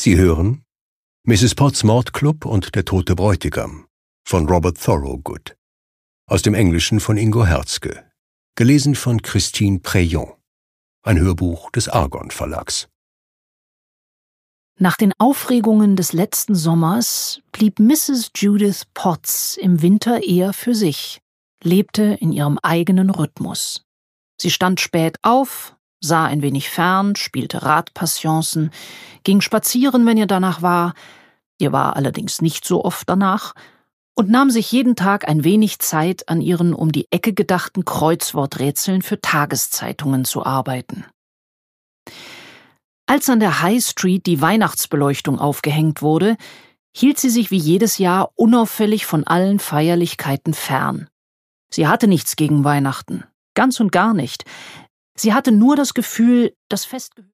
Sie hören Mrs. Potts Mordclub und der tote Bräutigam von Robert Thorogood. Aus dem Englischen von Ingo Herzke. Gelesen von Christine Preyon. Ein Hörbuch des Argon Verlags. Nach den Aufregungen des letzten Sommers blieb Mrs. Judith Potts im Winter eher für sich, lebte in ihrem eigenen Rhythmus. Sie stand spät auf, sah ein wenig fern, spielte Radpassionsen, ging spazieren, wenn ihr danach war, ihr war allerdings nicht so oft danach, und nahm sich jeden Tag ein wenig Zeit, an ihren um die Ecke gedachten Kreuzworträtseln für Tageszeitungen zu arbeiten. Als an der High Street die Weihnachtsbeleuchtung aufgehängt wurde, hielt sie sich wie jedes Jahr unauffällig von allen Feierlichkeiten fern. Sie hatte nichts gegen Weihnachten, ganz und gar nicht. Sie hatte nur das Gefühl, das Fest